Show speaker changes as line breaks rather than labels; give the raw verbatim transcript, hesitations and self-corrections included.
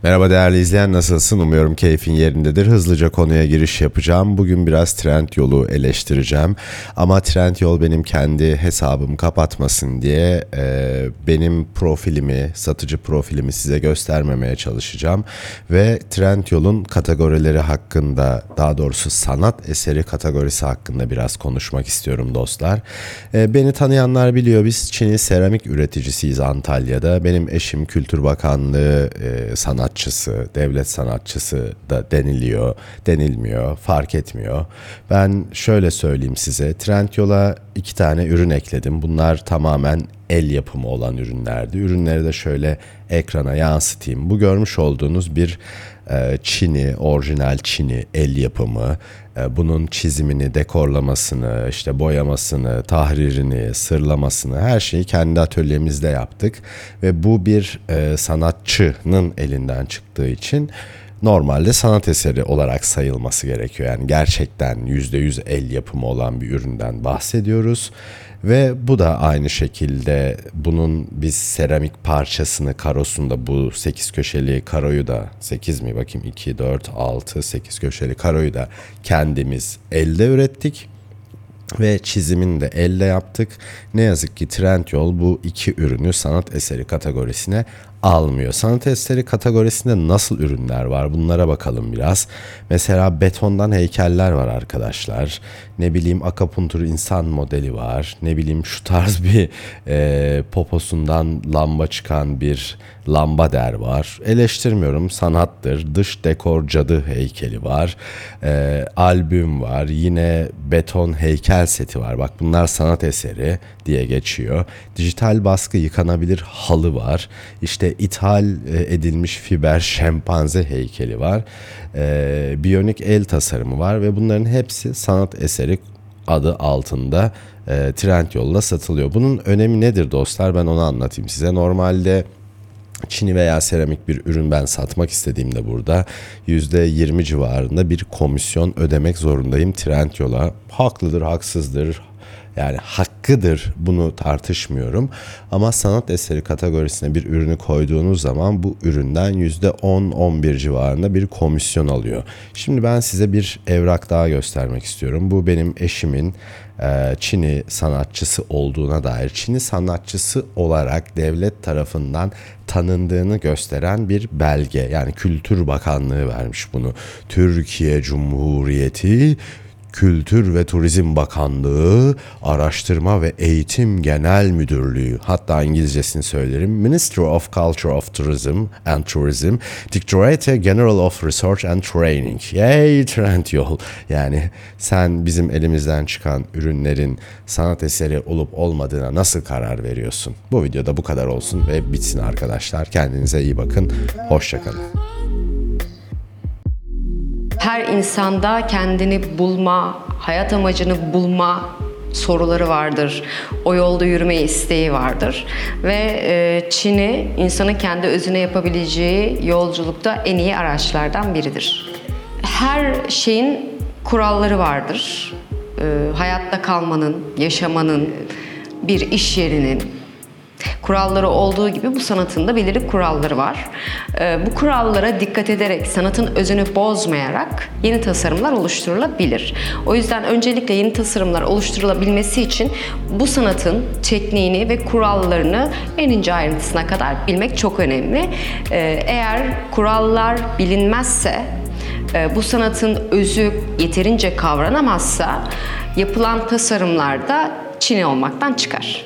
Merhaba değerli izleyen, nasılsın? Umuyorum keyfin yerindedir. Hızlıca konuya giriş yapacağım. Bugün biraz Trendyol'u eleştireceğim. Ama Trendyol benim kendi hesabımı kapatmasın diye e, benim profilimi, satıcı profilimi size göstermemeye çalışacağım. Ve Trendyol'un kategorileri hakkında, daha doğrusu sanat eseri kategorisi hakkında biraz konuşmak istiyorum dostlar. E, beni tanıyanlar biliyor, biz Çin'i seramik üreticisiyiz Antalya'da. Benim eşim Kültür Bakanlığı e, sanatçısı, devlet sanatçısı da deniliyor, denilmiyor, fark etmiyor. Ben şöyle söyleyeyim size, Trendyol'a iki tane ürün ekledim. Bunlar tamamen el yapımı olan ürünlerdi. Ürünleri de şöyle ekrana yansıtayım. Bu görmüş olduğunuz bir e, Çin'i, orijinal Çin'i el yapımı. E, bunun çizimini, dekorlamasını, işte boyamasını, tahririni, sırlamasını, her şeyi kendi atölyemizde yaptık. Ve bu bir e, sanatçının elinden çıktığı için normalde sanat eseri olarak sayılması gerekiyor. Yani gerçekten yüzde yüz el yapımı olan bir üründen bahsediyoruz. Ve bu da aynı şekilde, bunun biz seramik parçasını, karosunda bu sekiz köşeli karoyu da, sekiz mi bakayım, iki, dört, altı, sekiz köşeli karoyu da kendimiz elde ürettik. Ve çizimini de elle yaptık. Ne yazık ki Trendyol bu iki ürünü sanat eseri kategorisine almıyor. Sanat eseri kategorisinde nasıl ürünler var? Bunlara bakalım biraz. Mesela betondan heykeller var arkadaşlar. Ne bileyim akapuntur insan modeli var. Ne bileyim şu tarz bir e, poposundan lamba çıkan bir lambader var. Eleştirmiyorum, sanattır. Dış dekor cadı heykeli var. E, albüm var. Yine beton heykel seti var. Bak bunlar sanat eseri diye geçiyor. Dijital baskı yıkanabilir halı var. İşte ithal edilmiş fiber şempanze heykeli var. E, biyonik el tasarımı var ve bunların hepsi sanat eseri adı altında e, Trendyol'da satılıyor. Bunun önemi nedir dostlar? Ben onu anlatayım size. Normalde Çin'i veya seramik bir ürün ben satmak istediğimde burada yüzde yirmi civarında bir komisyon ödemek zorundayım Trendyol'a. Haklıdır, haksızdır. Yani hakkıdır, bunu tartışmıyorum. Ama sanat eseri kategorisine bir ürünü koyduğunuz zaman bu üründen yüzde on on bir civarında bir komisyon alıyor. Şimdi ben size bir evrak daha göstermek istiyorum. Bu benim eşimin e, Çin'i sanatçısı olduğuna dair, Çin'i sanatçısı olarak devlet tarafından tanındığını gösteren bir belge. Yani Kültür Bakanlığı vermiş bunu. Türkiye Cumhuriyeti Kültür ve Turizm Bakanlığı, Araştırma ve Eğitim Genel Müdürlüğü, hatta İngilizcesini söylerim, Ministry of Culture of Tourism and Tourism, Directorate General of Research and Training. Yay Trendyol! Yani sen bizim elimizden çıkan ürünlerin sanat eseri olup olmadığına nasıl karar veriyorsun? Bu videoda bu kadar olsun ve bitsin arkadaşlar. Kendinize iyi bakın. Hoşça kalın.
Her insanda kendini bulma, hayat amacını bulma soruları vardır. O yolda yürüme isteği vardır. Ve e, Çin'i insanın kendi özüne yapabileceği yolculukta en iyi araçlardan biridir. Her şeyin kuralları vardır. E, hayatta kalmanın, yaşamanın, bir iş yerinin kuralları olduğu gibi bu sanatın da belirli kuralları var. Ee, bu kurallara dikkat ederek, sanatın özünü bozmayarak yeni tasarımlar oluşturulabilir. O yüzden öncelikle yeni tasarımlar oluşturulabilmesi için bu sanatın tekniğini ve kurallarını en ince ayrıntısına kadar bilmek çok önemli. Ee, eğer kurallar bilinmezse, e, bu sanatın özü yeterince kavranamazsa yapılan tasarımlar da Çin'i olmaktan çıkar.